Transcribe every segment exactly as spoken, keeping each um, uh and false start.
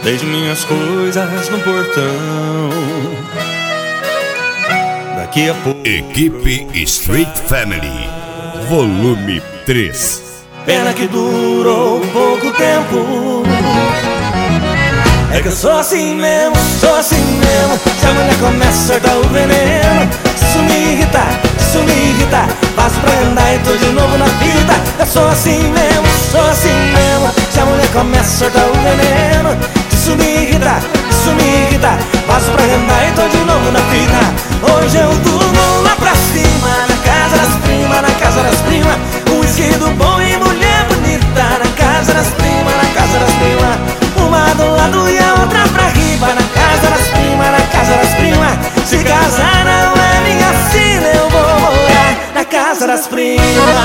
Deixe minhas coisas no portão. Daqui a pouco. Equipe Street Family, volume três. Pena que durou pouco tempo. É que eu sou assim mesmo, sou assim mesmo. Se a mulher começa a soltar o veneno, isso me irrita, isso me irrita. Passo pra andar e tô de novo na vida. Eu sou assim mesmo, sou assim mesmo. Se a mulher começa a soltar o veneno, isso me irrita, isso me irrita. Passo pra andar e tô de novo na vida. Hoje eu durmo lá pra cima, na casa das primas, na casa das primas. Um esquido bom e mulher bonita, na casa das primas, na casa das primas. Uma do lado e a outra pra riba, na casa das primas, na casa das primas. Se casar não é minha sina, eu vou morar na casa das primas.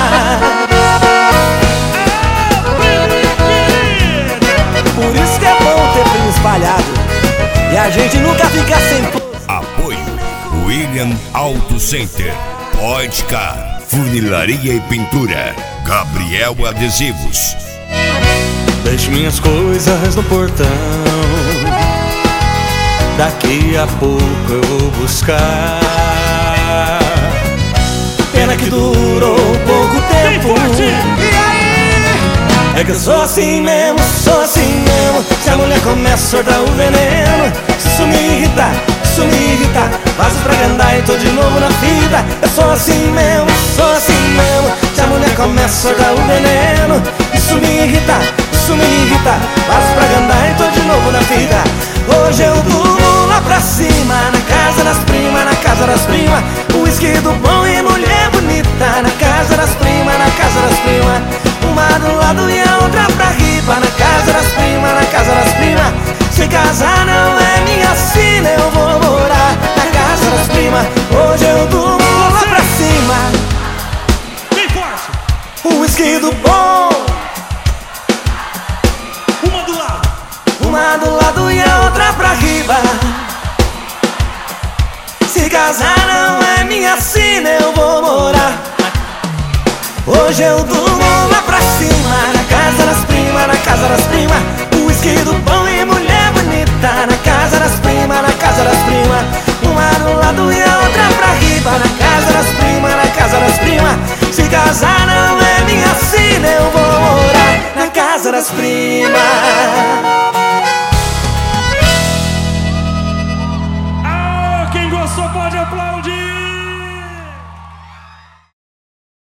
Por isso que é bom ter primo espalhado e a gente nunca fica sem. Apoio William Auto Center, Podcar, Funilaria e Pintura, Gabriel Adesivos. Deixe minhas coisas no portão. Daqui a pouco eu vou buscar. Pena que durou pouco tempo. É que eu sou assim mesmo, sou assim mesmo. Se a mulher começa a soltar o veneno, isso me irrita, isso me irrita. Passo pra andar e tô de novo na vida. Eu sou assim mesmo, sou assim mesmo. Se a mulher começa a soltar o veneno, isso me irrita, isso me irrita. Passo pra andar e tô de novo na vida. Hoje eu durmo lá pra cima, na casa das primas, na casa das primas. Um esquido bom e mulher bonita, na casa das primas, na casa das primas. Uma do lado e a outra pra riba, na casa das primas, na casa das primas. Se casar não é minha sina, eu vou morar na casa das primas. Hoje eu durmo lá pra cima. Bem forte. Um esquido bom. Uma do lado. Uma do lado e a outra pra riba. Se casar não é minha sina, eu vou morar. Hoje eu durmo lá pra cima, na casa das primas, na casa das primas. Um esquido bom e mulher bonita, na casa das primas, na casa das primas. Uma do lado e a outra pra riba, na casa das primas, na casa das primas. Se casar não é minha sina, eu vou morar na casa das primas. Ah, quem gostou pode aplaudir.